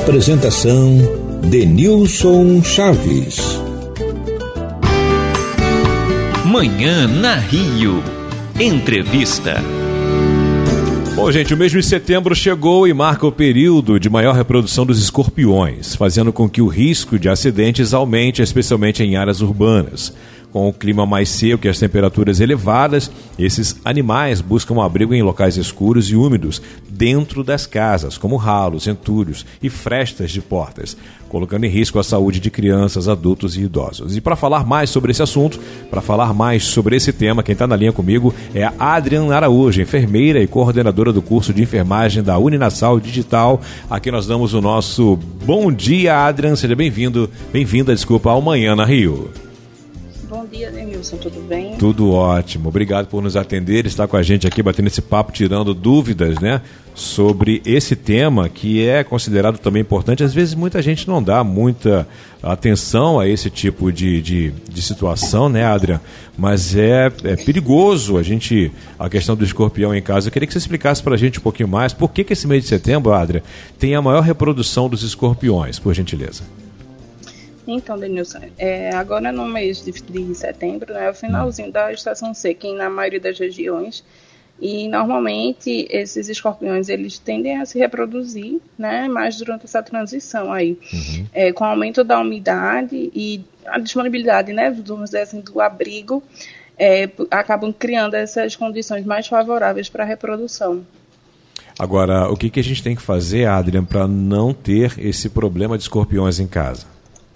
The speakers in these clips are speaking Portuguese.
Apresentação Denilson Chaves. Manhã na Rio. Entrevista. Bom, gente, o mês de setembro chegou e marca o período de maior reprodução dos escorpiões, fazendo com que o risco de acidentes aumente, especialmente em áreas urbanas. Com o clima mais seco e as temperaturas elevadas, esses animais buscam abrigo em locais escuros e úmidos, dentro das casas, como ralos, entulhos e frestas de portas, colocando em risco a saúde de crianças, adultos e idosos. E para falar mais sobre esse assunto, para falar mais sobre esse tema, quem está na linha comigo é a Adrian Araújo, enfermeira e coordenadora do curso de enfermagem da Uninasal Digital. Aqui nós damos o nosso bom dia, Adrian. Seja bem-vinda, ao Manhã na Rio. Bom dia, Denilson, tudo bem? Tudo ótimo, obrigado por nos atender, estar com a gente aqui, batendo esse papo, tirando dúvidas, né, sobre esse tema que é considerado também importante. Às vezes muita gente não dá muita atenção a esse tipo de situação, né, Adrian? Mas é perigoso a questão do escorpião em casa. Eu queria que você explicasse para a gente um pouquinho mais por que esse mês de setembro, Adrian, tem a maior reprodução dos escorpiões, por gentileza. Então, Denilson, agora no mês de setembro, né, é o finalzinho da estação seca na maioria das regiões, e normalmente esses escorpiões eles tendem a se reproduzir, né, mais durante essa transição aí, com o aumento da umidade e a disponibilidade, né, vamos dizer assim, do abrigo, acabam criando essas condições mais favoráveis para a reprodução. Agora, o que a gente tem que fazer, Adrian, para não ter esse problema de escorpiões em casa?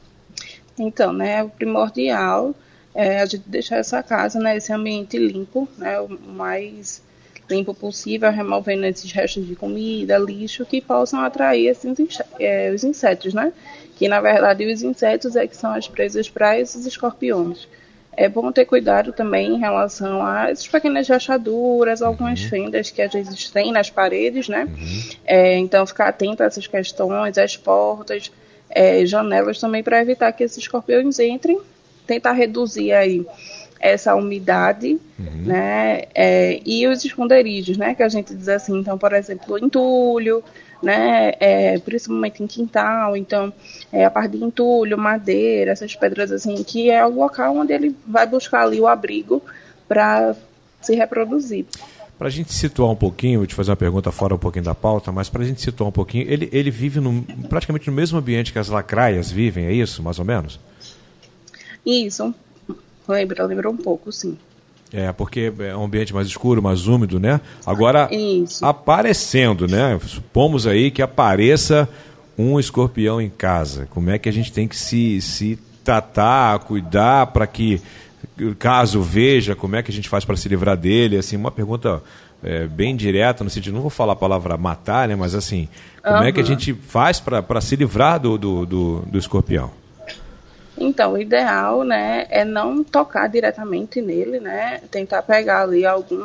Então, né, o primordial é a gente deixar essa casa, né, esse ambiente limpo, né, o mais limpo possível, removendo esses restos de comida, lixo, que possam atrair os insetos, né, que na verdade os insetos que são as presas para esses escorpiões. É bom ter cuidado também em relação a essas pequenas rachaduras, algumas fendas que às vezes tem nas paredes, né, então ficar atento a essas questões, as portas, janelas também, para evitar que esses escorpiões entrem, tentar reduzir aí essa umidade, né, e os esconderijos, né, que a gente diz assim, então, por exemplo, entulho, né, principalmente em quintal, então, a parte de entulho, madeira, essas pedras assim, que é o local onde ele vai buscar ali o abrigo para se reproduzir. Para a gente situar um pouquinho, vou te fazer uma pergunta fora um pouquinho da pauta, mas para a gente situar um pouquinho, ele vive praticamente no mesmo ambiente que as lacraias vivem, é isso, mais ou menos? Isso, lembra um pouco, sim. Porque é um ambiente mais escuro, mais úmido, né? Agora, aparecendo, né? Supomos aí que apareça um escorpião em casa. Como é que a gente tem que se tratar, cuidar para que, caso veja, como é que a gente faz para se livrar dele? Assim, uma pergunta bem direta, no sentido, não vou falar a palavra matar, né, mas assim, como é que a gente faz para se livrar do escorpião? Então, o ideal, né, é não tocar diretamente nele, né, tentar pegar ali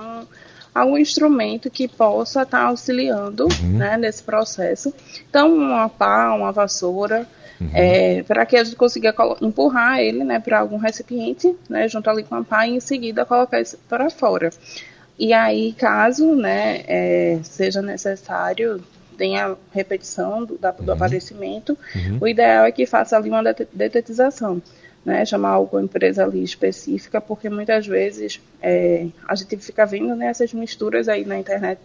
algum instrumento que possa estar auxiliando, né, nesse processo. Então, uma pá, uma vassoura, para que a gente consiga empurrar ele, né, para algum recipiente, né, junto ali com a pá, e em seguida colocar isso para fora. E aí, caso, né, seja necessário, tenha repetição do aparecimento, o ideal é que faça ali uma detetização, né, chamar alguma empresa ali específica, porque muitas vezes a gente fica vendo, né, essas misturas aí na internet,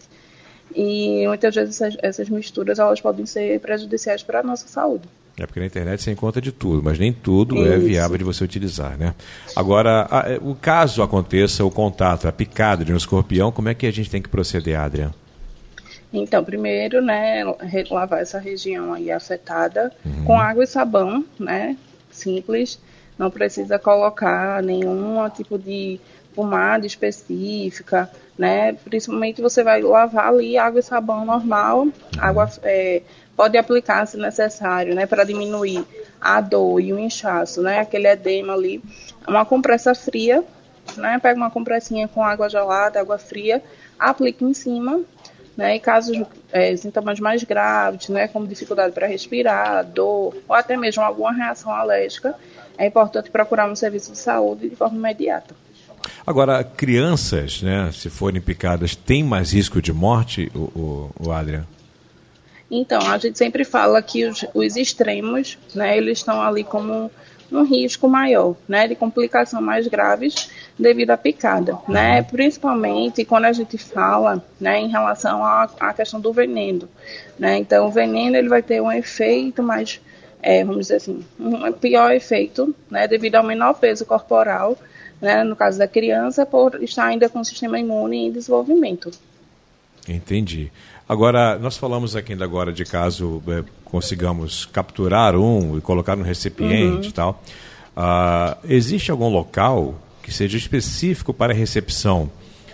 e muitas vezes essas misturas elas podem ser prejudiciais para a nossa saúde. Porque na internet você encontra de tudo, mas nem tudo é viável de você utilizar, né? Agora, o caso aconteça o contato, a picada de um escorpião, como é que a gente tem que proceder, Adriana? Então, primeiro, né, lavar essa região aí afetada com água e sabão, né, simples. Não precisa colocar nenhum tipo de pomada específica, né, principalmente você vai lavar ali água e sabão normal, água, pode aplicar se necessário, né, para diminuir a dor e o inchaço, né, aquele edema ali. Uma compressa fria, né, pega uma compressinha com água gelada, água fria, aplica em cima, né, e casos, sintomas mais graves, né, como dificuldade para respirar, dor, ou até mesmo alguma reação alérgica, é importante procurar um serviço de saúde de forma imediata. Agora, crianças, né, se forem picadas, têm mais risco de morte, o Adrian? Então, a gente sempre fala que os extremos, né, eles estão ali como um risco maior, né, de complicação mais graves devido à picada, né, principalmente quando a gente fala, né, em relação à questão do veneno, né, então o veneno ele vai ter um efeito mais, vamos dizer assim, um pior efeito, né, devido ao menor peso corporal, né, no caso da criança, por estar ainda com o sistema imune em desenvolvimento. Entendi. Agora, nós falamos aqui ainda agora de caso consigamos capturar um e colocar no recipiente e tal. Existe algum local que seja específico para a recepção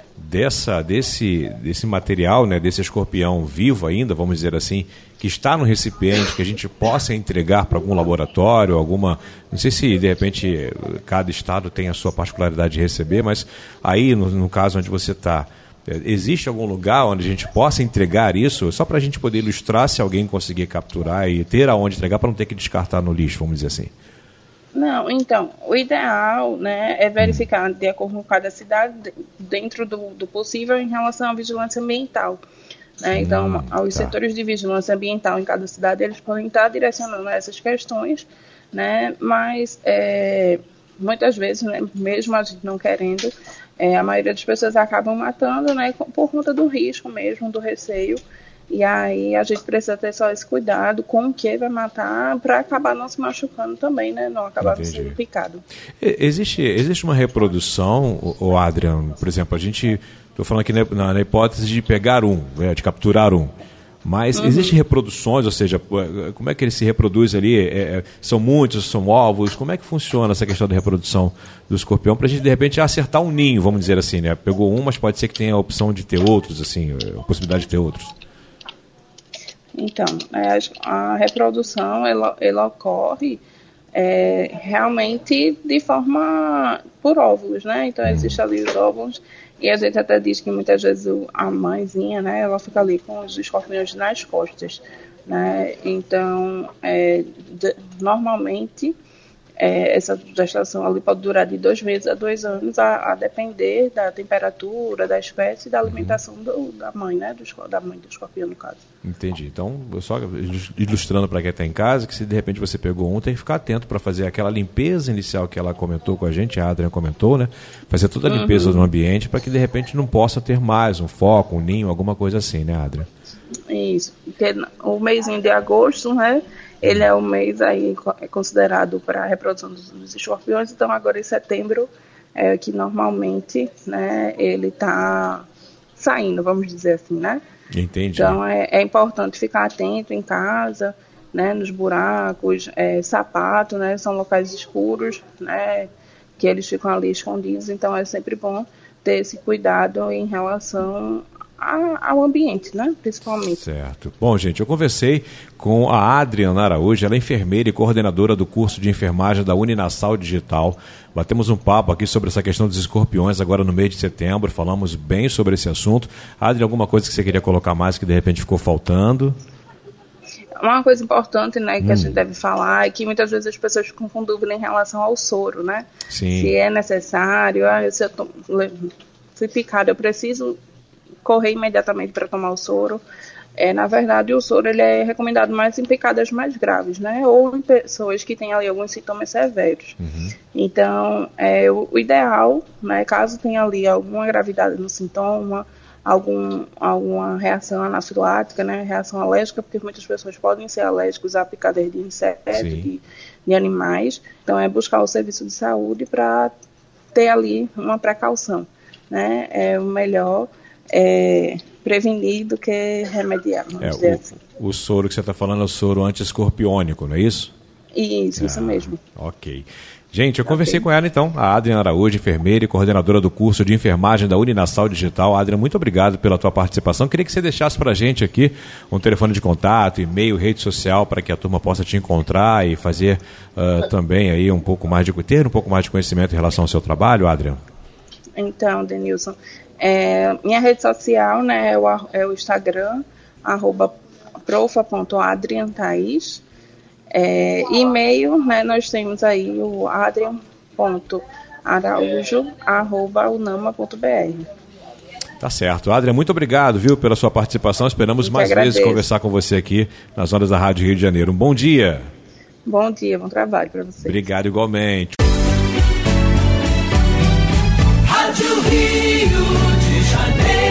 desse material, né, desse escorpião vivo ainda, vamos dizer assim, que está no recipiente, que a gente possa entregar para algum laboratório, não sei se de repente cada estado tem a sua particularidade de receber, mas aí no caso onde você está, existe algum lugar onde a gente possa entregar isso, só para a gente poder ilustrar se alguém conseguir capturar e ter aonde entregar para não ter que descartar no lixo, vamos dizer assim? Não, então, o ideal, né, é verificar de acordo com cada cidade, dentro do possível, em relação à vigilância ambiental. Né? Então, os setores de vigilância ambiental em cada cidade, eles podem estar direcionando essas questões, né, mas muitas vezes, né, mesmo a gente não querendo, a maioria das pessoas acabam matando, né, por conta do risco mesmo, do receio. E aí a gente precisa ter só esse cuidado com o que vai matar para acabar não se machucando também, né? Não acabar sendo picado. Existe uma reprodução, Adrian, por exemplo, estou falando aqui na hipótese de pegar de capturar mas existem reproduções, ou seja, como é que ele se reproduz ali? São muitos, são ovos? Como é que funciona essa questão da reprodução do escorpião para a gente, de repente, acertar um ninho, vamos dizer assim, né? Pegou mas pode ser que tenha a opção de ter outros, assim, a possibilidade de ter outros. Então, a reprodução, ela ocorre realmente de forma por óvulos, né? Então, existem ali os óvulos, e a gente até diz que muitas vezes a mãezinha, né, ela fica ali com os escorpiões nas costas, né? Então, normalmente, essa gestação ali pode durar de 2 meses a 2 anos, a depender da temperatura, da espécie e da alimentação da mãe, né? Da mãe do escorpião, no caso. Entendi. Então, só ilustrando para quem está em casa, que se de repente você pegou tem que ficar atento para fazer aquela limpeza inicial que ela comentou com a gente, a Adriana comentou, né? Fazer toda a limpeza do ambiente para que de repente não possa ter mais um foco, um ninho, alguma coisa assim, né, Adriana? Isso. Porque o mêsinho de agosto, né? Ele é o mês aí considerado para a reprodução dos escorpiões, então agora em setembro é que normalmente, né, ele está saindo, vamos dizer assim, né? Entendi. Então é importante ficar atento em casa, né, nos buracos, sapato, né, são locais escuros, né, que eles ficam ali escondidos, então é sempre bom ter esse cuidado em relação ao ambiente, né? Principalmente. Certo. Bom, gente, eu conversei com a Adriana Araújo, ela é enfermeira e coordenadora do curso de enfermagem da Uninasal Digital. Batemos um papo aqui sobre essa questão dos escorpiões agora no mês de setembro, falamos bem sobre esse assunto. Adriana, alguma coisa que você queria colocar mais que de repente ficou faltando? Uma coisa importante, né, que a gente deve falar é que muitas vezes as pessoas ficam com dúvida em relação ao soro, né? Sim. Se é necessário, se eu fui picada, eu preciso correr imediatamente para tomar o soro. Na verdade, o soro ele é recomendado mais em picadas mais graves, né? Ou em pessoas que têm ali alguns sintomas severos. Então, o ideal, né, caso tenha ali alguma gravidade no sintoma, alguma reação anafilática, né, reação alérgica, porque muitas pessoas podem ser alérgicos a picadas de insetos, de animais. Então, é buscar o serviço de saúde para ter ali uma precaução, né? É o melhor prevenir do que remediar, vamos dizer assim. O soro que você está falando é o soro anti-escorpiônico, não é isso? Isso mesmo. Ok. Gente, eu conversei com ela então, a Adriana Araújo, enfermeira e coordenadora do curso de enfermagem da Uninasal Digital. Adriana, muito obrigado pela tua participação. Queria que você deixasse para a gente aqui um telefone de contato, e-mail, rede social, para que a turma possa te encontrar e fazer também aí ter um pouco mais de conhecimento em relação ao seu trabalho, Adriana. Então, Denilson, minha rede social, né, é o Instagram, @profa.adrianthais. E-mail, né, nós temos aí o adrian.araújo@unama.br. Tá certo. Adria, muito obrigado, viu, pela sua participação. Esperamos mais vezes conversar com você aqui nas ondas da Rádio Rio de Janeiro. Um bom dia. Bom dia, bom trabalho para você. Obrigado igualmente. Rádio Rio de Janeiro.